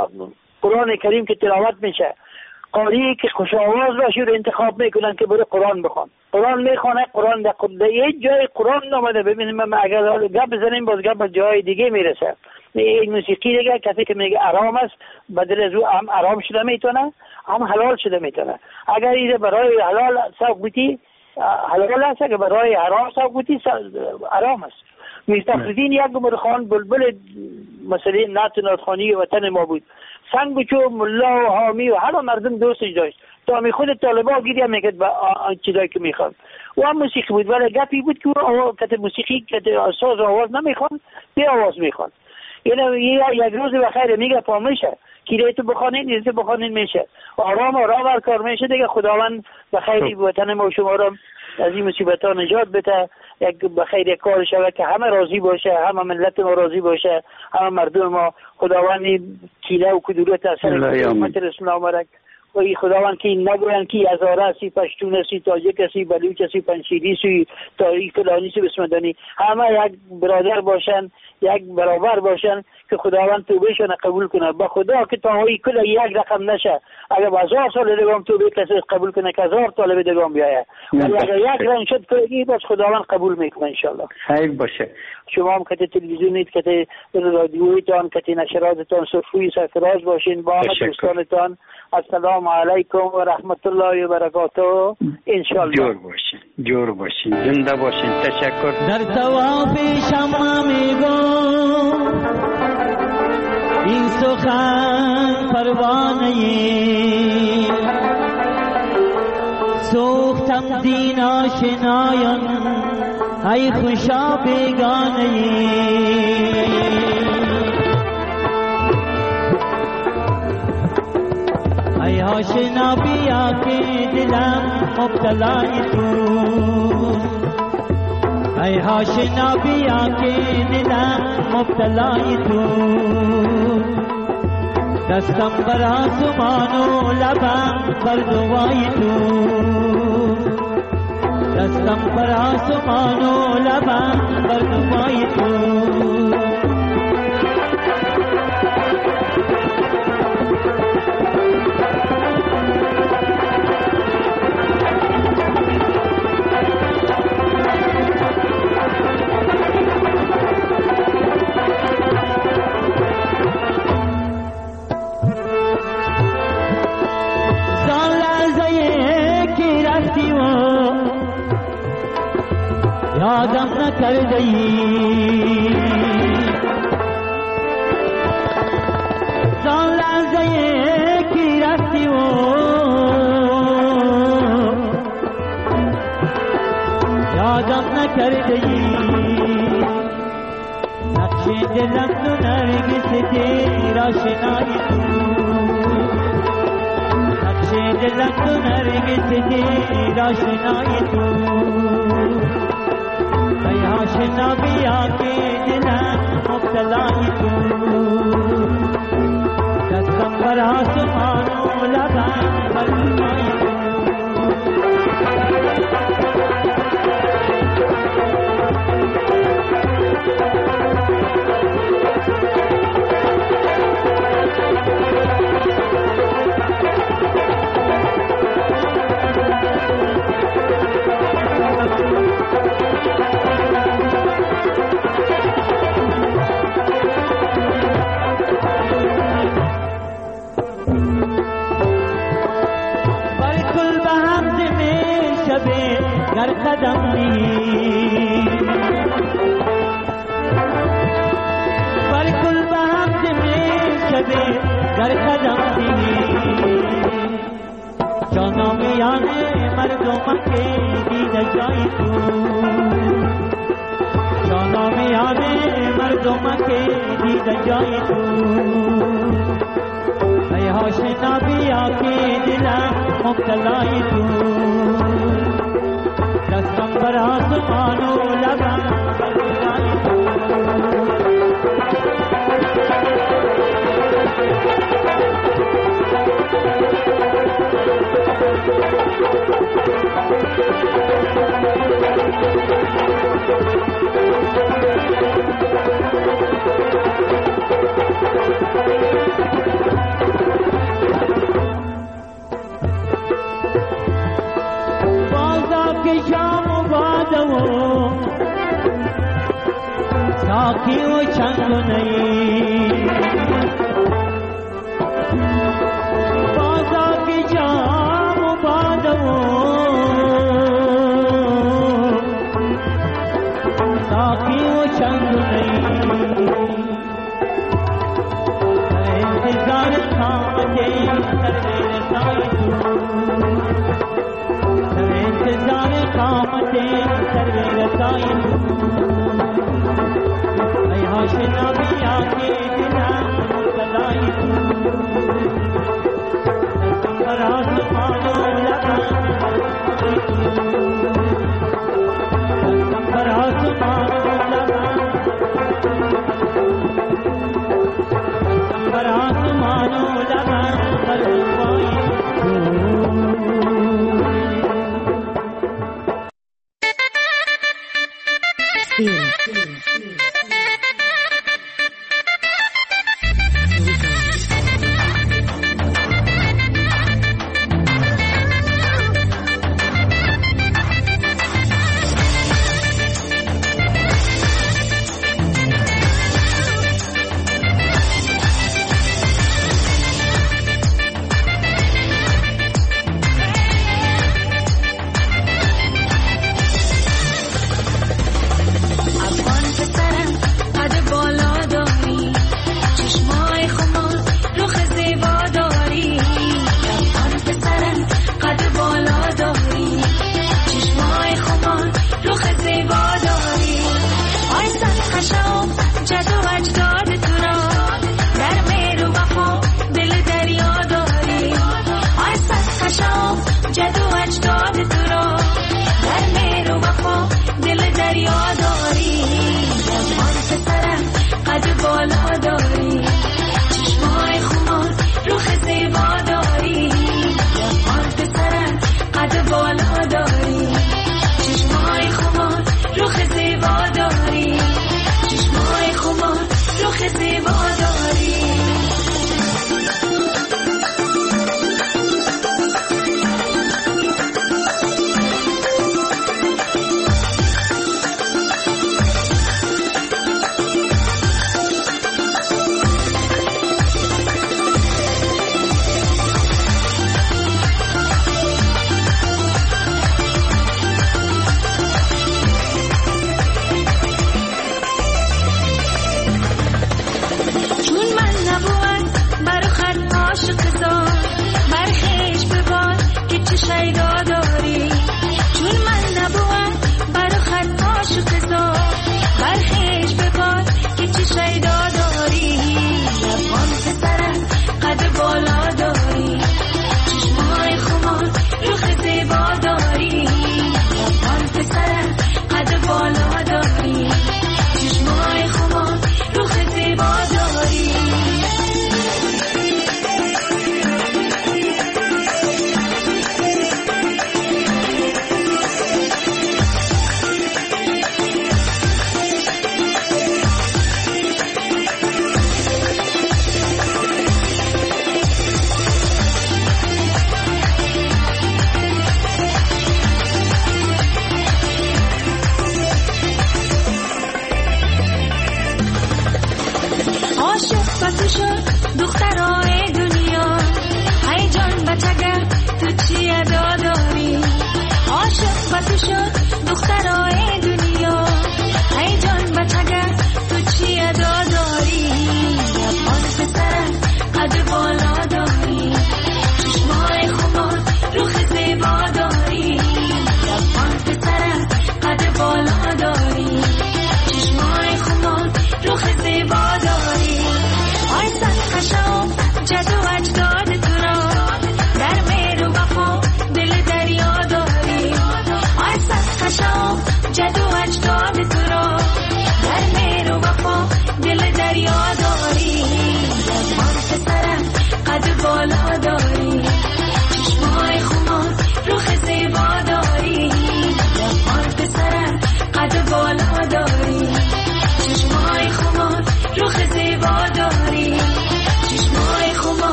[SPEAKER 3] قرآن کریم که تلاوت میشه قاری که خوش آواز باشه رو انتخاب میکنن که بره قرآن بخوان. قرآن میخونه، قرآن در یک جای قرآن نامده. ببینیم ما اگر گپ بزنیم باز گپ به جای دیگه میرسه. این موسیقی دیگه کسی که میگه حرام است بدل از او هم حرام شده میتونه هم حلال شده میتونه. اگر این برای حلال سوق بودی حلال است، اگر برای حرام سوق بودی حرام است. مستفیدین یک مرخان بلبل مثلا ناتخوانی وطن ما بود. سنگ بچو ملا و حامی و هر مردم دوستش داشت تا می خود طالبا گیری میکرد به چیزایی که میخواد. و هم موسیقی بود ولی گپی بود که کت موسیقی کت ساز آواز نمیخوان بی آواز میخوان. یعنی یک روز بخیر میگه پا میشه که تو بخوانین نیزه بخوانین میشه آرام هر کار میشه دیگه. خداوند بخیری وطن ما و شما را از این مصیبت ها نجات بده. یک بخیر کار شود که همه راضی باشه، همه ملت ما راضی باشه، همه مردم ما. خداوند کینه و کدورت از سر امت رسول آمرک و خداوند که نگوین که هزاره هستی، پشتون هستی، تاجک هستی، بلوچ هستی، پنشیری هستی، تاریخ فلانی هستی، بسمدانی، همه یک برادر باشن، یک برابر باشن که خداوند توبهشون قبول کنه. با خدا که تاهایی کل یک رقم نشه. اگر 1000 سال دیگه توبه کسی قبول کنه که 1000 طالب دیگه بیایه، ولی اگر یک رنگ شد که باز خداوند قبول میکنه ان شاء الله.
[SPEAKER 2] خیر باشه.
[SPEAKER 3] شما هم که تلویزیونیت که رادیویتان که نشراتتان صفوی سرفراز باشین. با دوستانتان السلام علیکم و رحمت الله و برکاته ان شاء الله.
[SPEAKER 2] جور باشین زنده باشین. تشکر.
[SPEAKER 4] در طواف شمع میگم این سخن پروانه سوختم دین آشنایان ای خوشا بیگانه ای آشنا بیا که دلم مبتلای تو ای آشنا بیا که دلم مبتلای تو دستم بر آسمان و لبم بر دوای تو دستم بر آسمان و لبم بر دوای تو یادم نکرده ای زان لحظه کی رفتی و یادم نکرده ای نقش دلم تو نرگس تیر آشنایی تو نقش دلم تو نرگس تیر آشنایی تو ای آشنا بیا که دلم مبتلای تو دستم بر آسمان و لبم بر روی تو گر قدم دی بالکل به هم زمین شبه گر قدم دی جانا میانه مردم که دیده جای تو جانا میانه مردم که دیده جای تو ای آشنا بیا که دلم مبتلای تو دستم بر آسمان و لبم بر روی تو साकी वो चंग नहीं बाजा की जाम बादो साकी वो चंग नहीं इंतजार थामते सर्वे साई तू इंतजार थामते सर्वे साई आशना बिया के बिना मुतलाई तू पर आसमानो लगा पर आसमानो लगा पर आसमानो लगा पर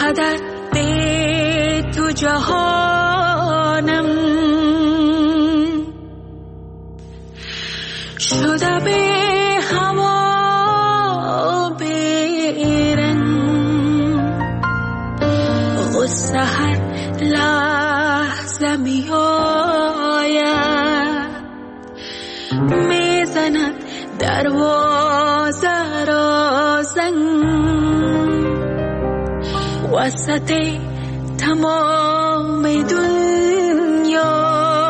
[SPEAKER 6] قدر به تو جهانم شده به هوا بیرن غصه هر لحظه می آید می زند دروازه را زنگ وسط تمام دنیا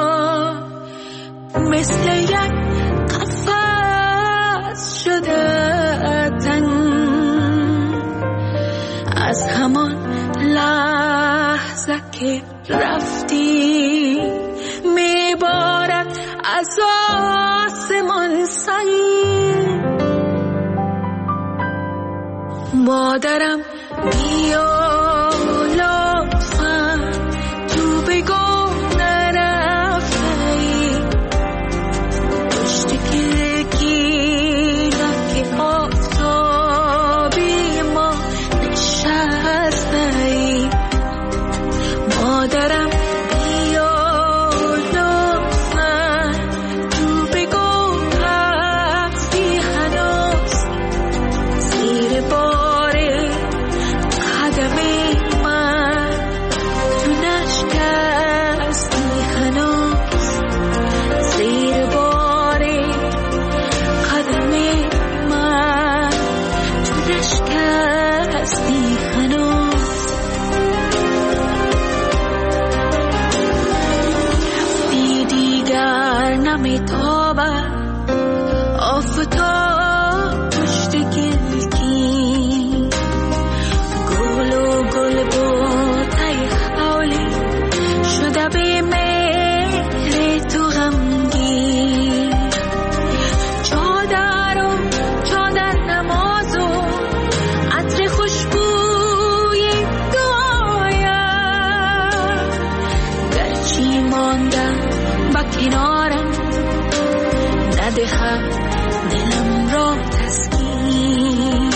[SPEAKER 6] مثل یک قفس شده تنگ از همان لحظه که رفتی میبارد از آسمان سنگ مادرم بیا لطفاً تو بگو نرفتی پشت کلکی که آفتابی ما نشستی مادرم بیا لطفاً تو بگو هستی هنوز زیر بار قدم من تو نشکستی هنوز زیر بار قدم من تو نشکستی هنوز رفتی دیگر نمیتابد آفتاب پشت گلکی گل و گل بوته حولی شده به مهر تو غمگی چادر نماز و عطر خوشبوی دعایم گرچی ماندم با کنارم ندهد دلم را تسکین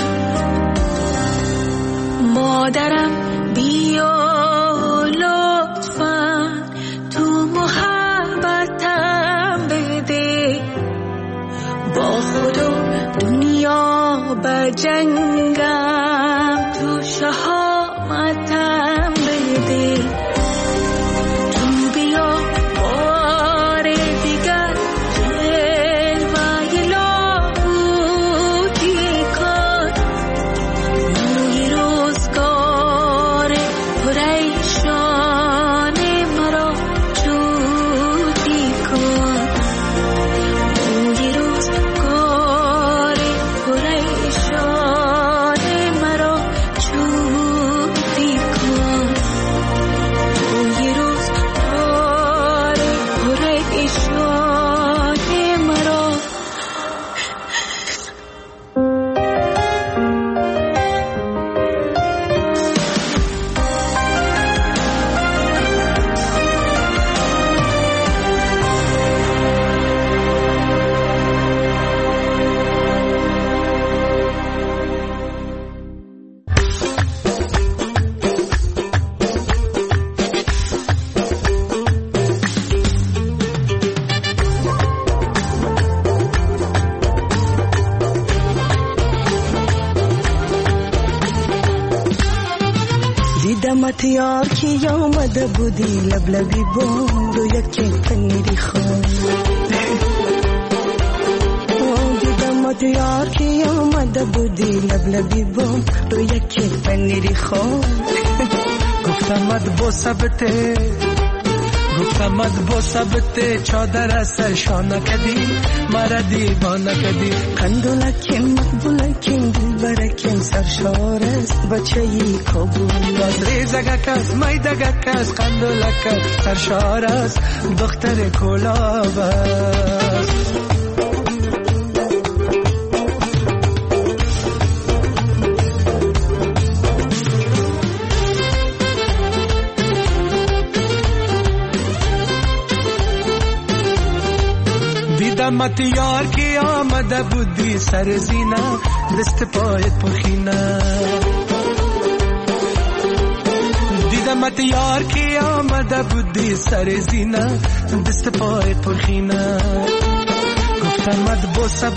[SPEAKER 6] مادرم بیا لطفاً تو محبتم بده با خود و دنیا بجنگم تو شهامتم بده تو بیا بار دیگر جلوه لاهوتی کن نوی روزگار پریشان مرا جوتی کن نوی روزگار پریشان مرا جوتی کن نوی روزگار پریشان مرا دیدمت یار کی آمده بودی لبلبی بود و یکی پنیری خون دیدمت یار کی آمده بودی لبلبی بود و یکی پنیری خون
[SPEAKER 7] گفتمت با ثبت چادر از سرشانه کدی مرا دیوانه کدی
[SPEAKER 8] قندولکیم مقبولکیم دلبرکیم سرشار است بچه ای کابل
[SPEAKER 7] باز ریزگک است میدگک است قندولک است سرشار است دختر کلاب است دیدمت یار کی آمده بودی سر زینه دست پایت پرخینه دیدمت یار که آمده بودی سر زینه دست پای پرخینه گفتمت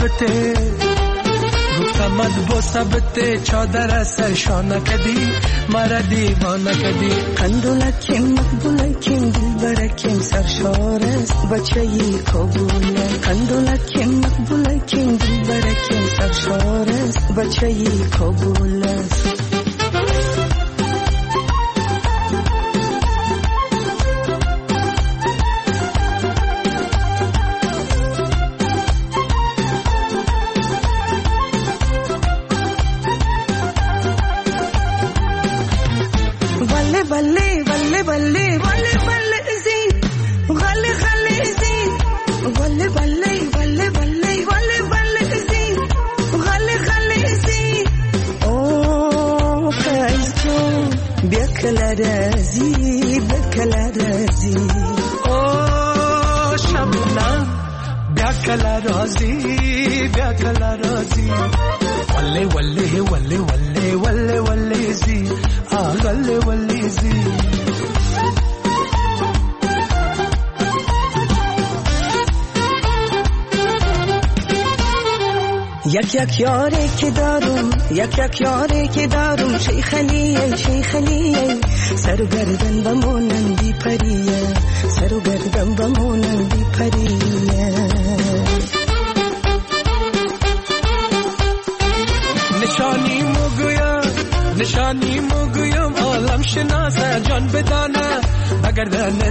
[SPEAKER 7] با ثبته چادر سرشانه کدی مرا دیوانه کدی
[SPEAKER 8] قندولکیم مقبولکیم دلبرکیم سرشار است بچه ی کابوله قندولکیم مقبولکیم دلبرکیم سرشار است بچه ی کابول است یک یاری که دارم شیخلیه سر و گردن بمونندی پریه نشانی موگویم عالم شناسه جان بدانه مگردن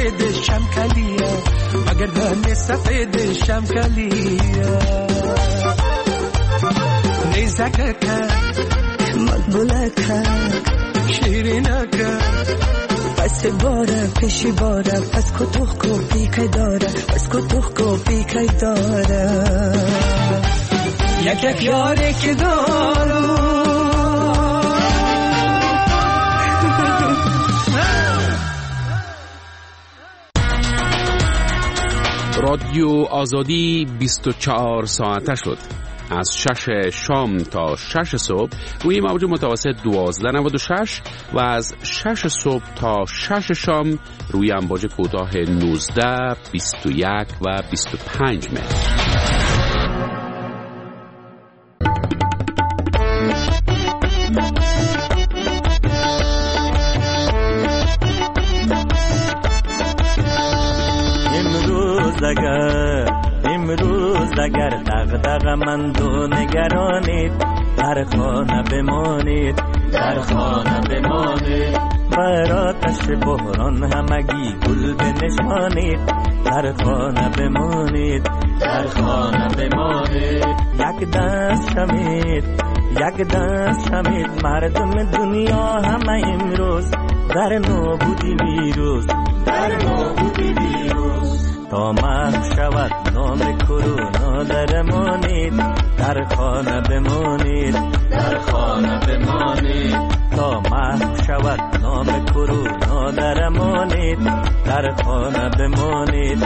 [SPEAKER 8] سفید شمکلیه نیزکه مقبوله که شیرینه که پس باره پیشی باره پس کتوخ کو پیکای داره یک یاری که دارم
[SPEAKER 9] رادیو آزادی 24 ساعته شد. از 6 شام تا 6 صبح روی موج متوسط 1296 و از 6 صبح تا 6 شام روی امواج کوتاه 19 21 و 25 متر.
[SPEAKER 10] امروز اگر دغدغه مند و نگرانید در خانه بمانید بر آتش بحران همگی گل بنشانید در خانه بمانید یک دست شمید مردم دنیا همه امروز در نابودی ویروس تا محو شود نام کرونا درمانید در خانه بمانید تا محو شود نام کرونا درمانید در خانه بمانید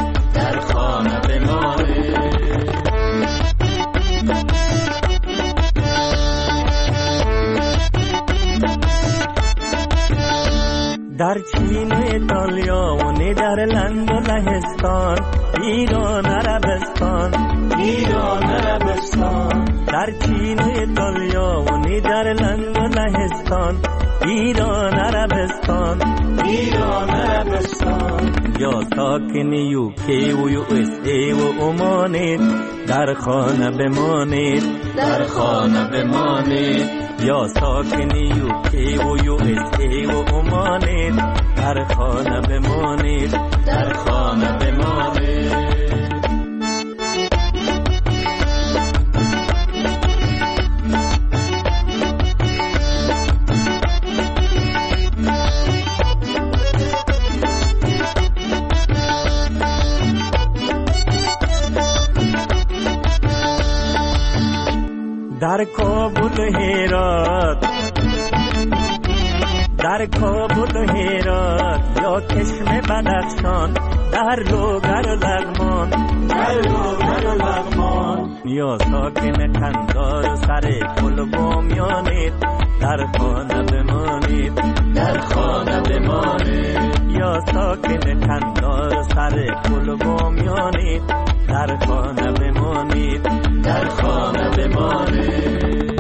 [SPEAKER 10] در چین و ایتالیا و نیدرلند و لهستان ایران عربستان در چین و ایتالیا و نیدرلند و لهستان ایران عربستان یا ساکن یوکی و یو اس ای و عمانید در خانه بمانید یا ساکن یوکی و یو اس ای و عمانید در خانه بمانید در کابل و هرات یا چشم بدخشان در روگر و لغمان یا ساکن قندار و سر پل و بامیانید در خانه بمانید در خانه بمانید. یا ساکن قندار سر پل و بامیانید، در خانه بمانید، در خانه بمانید.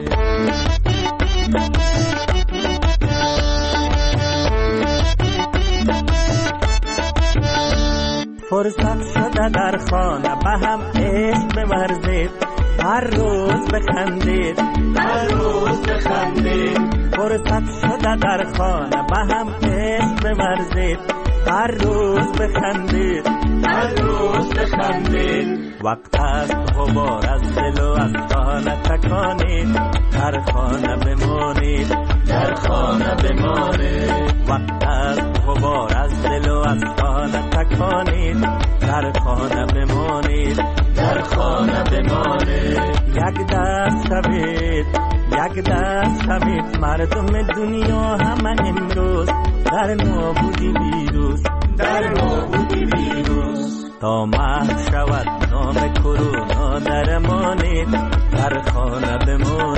[SPEAKER 10] فرصت شده در خانه به هم عشق بورزید، هر روز بخندید، هر روز بخندید. فرصت شده در خانه به هم عشق بورزید، هر روز بخندید، هر روز بخندید. وقت است غبار از دل و از خانه تکانید، در خانه بمانید، در خانه بمانید. وقت است غبار از دل و از خانه تکانید، در خانه بمانید، در خانه بمانید. یک دست شوید، یک دست شوید، مردم دنیا همه امروز در نابودی ویروس، در نابودی ویروس. تا محو شود نام کرونا درمانید، در خانه بمانید.